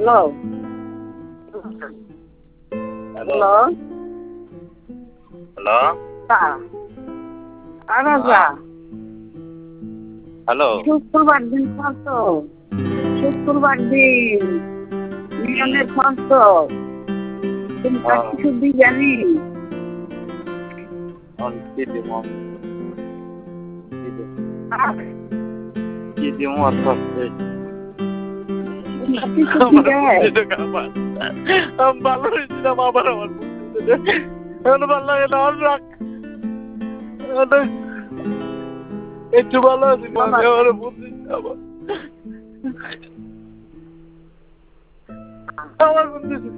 hello hello hello Raja hello শুক্রবার দিন তো শুক্রবার দিন মিলনের ফোন তো তুমি কিছু দিই জানি কি দিব কি দিব কিছু দিয়ে ভালো হয়েছিলাম আবার আমার ভালো লাগে না আর রাখ একটু ভালো আছি আমার বুদ্ধি আমার বুদ্ধি